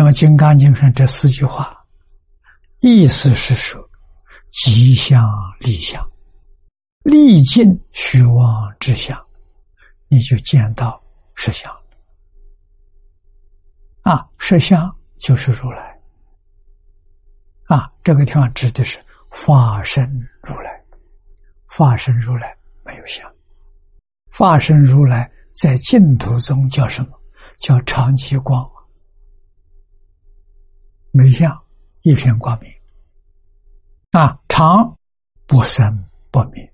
么《金刚经》上这4句话，意思是说，吉祥利相，历尽虚妄之相，你就见到实相啊！实相就是如来啊！这个地方指的是法身如来，法身如来没有相，法身如来在净土中叫什么？叫常寂光，没相，一片光明啊！常不生不灭，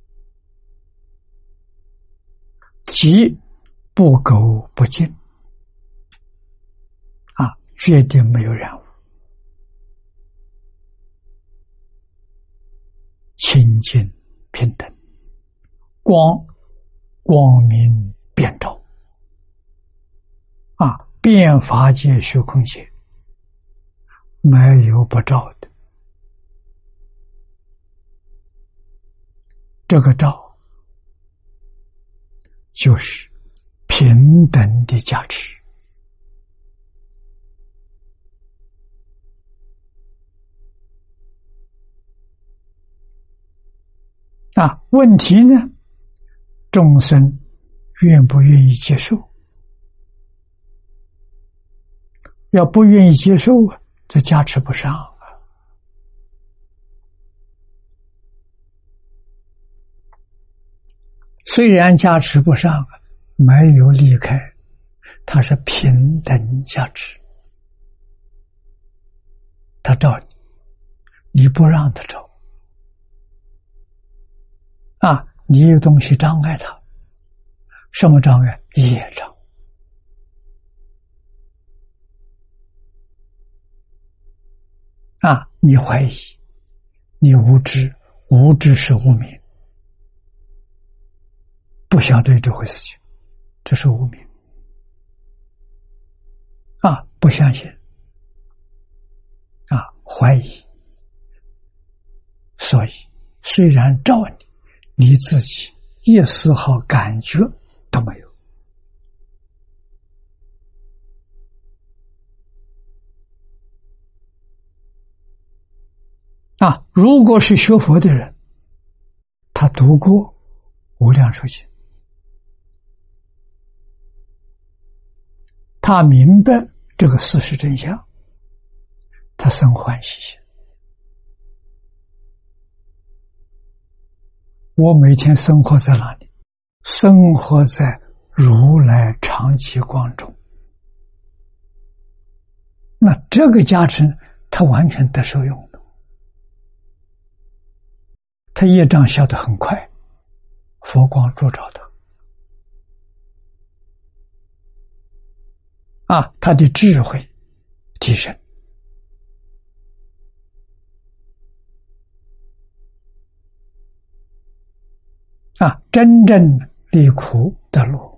寂不垢不净啊，决定没有染污，清净平等，光明遍照啊，遍法界虚空界没有不照的。这个照就是平等的加持啊。问题呢，众生愿不愿意接受？要不愿意接受啊，就加持不上啊。虽然加持不上，没有离开，它是平等加持。他照你，你不让他照啊，你有东西障碍他，什么障碍？业障啊！你怀疑，你无知，无知是无明，不晓得这回事情，这是无明啊！不相信啊，怀疑，所以虽然照你自己一丝毫感觉都没有啊！如果是学佛的人，他读过《无量寿经》，他明白这个事实真相，他生欢喜心。我每天生活在哪里？生活在如来常寂光中。那这个加持，他完全得受用的。他业障消得很快，佛光照照他啊，他的智慧提升啊，真正离苦得乐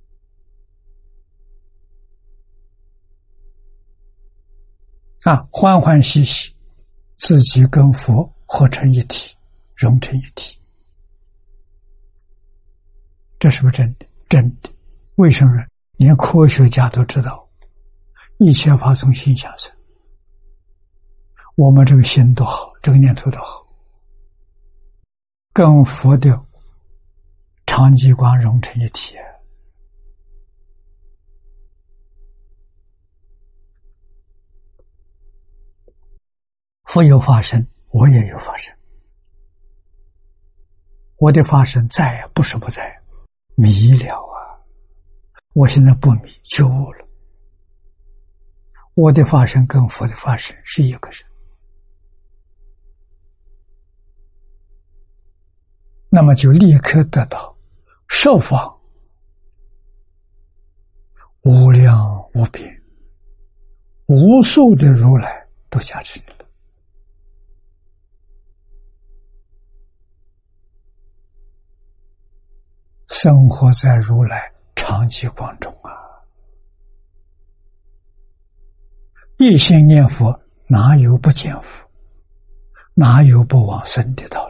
啊，欢欢喜喜，自己跟佛合成一体，融成一体，这是不是真的？真的。为什么连科学家都知道，一切法从心想生。我们这个心多好，这个念头多好，跟佛的常寂光融成一体。佛有法身，我也有法身。我的法身在，不是不在，迷了啊！我现在不迷，觉悟了。我的法身跟佛的法身是一个人，那么就立刻得到十方无量无边无数的如来都加持你了。生活在如来常寂光中啊，一心念佛，哪有不见佛，哪有不往生的道